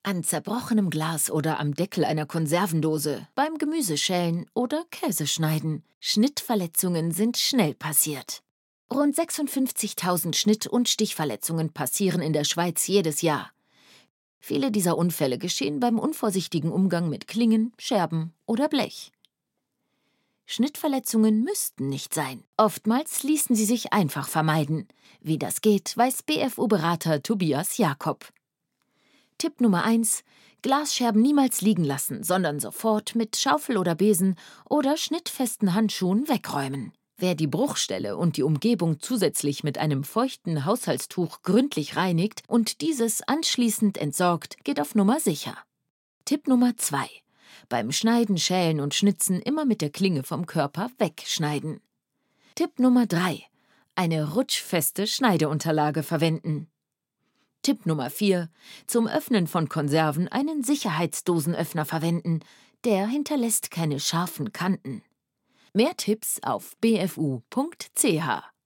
An zerbrochenem Glas oder am Deckel einer Konservendose, beim Gemüseschälen oder Käseschneiden. Schnittverletzungen sind schnell passiert. Rund 56.000 Schnitt- und Stichverletzungen passieren in der Schweiz jedes Jahr. Viele dieser Unfälle geschehen beim unvorsichtigen Umgang mit Klingen, Scherben oder Blech. Schnittverletzungen müssten nicht sein. Oftmals ließen sie sich einfach vermeiden. Wie das geht, weiß BFU-Berater Tobias Jakob. Tipp Nummer 1: Glasscherben niemals liegen lassen, sondern sofort mit Schaufel oder Besen oder schnittfesten Handschuhen wegräumen. Wer die Bruchstelle und die Umgebung zusätzlich mit einem feuchten Haushaltstuch gründlich reinigt und dieses anschließend entsorgt, geht auf Nummer sicher. Tipp Nummer 2: Beim Schneiden, Schälen und Schnitzen immer mit der Klinge vom Körper wegschneiden. Tipp Nummer 3: Eine rutschfeste Schneideunterlage verwenden. Tipp Nummer 4: Zum Öffnen von Konserven einen Sicherheitsdosenöffner verwenden. Der hinterlässt keine scharfen Kanten. Mehr Tipps auf bfu.ch.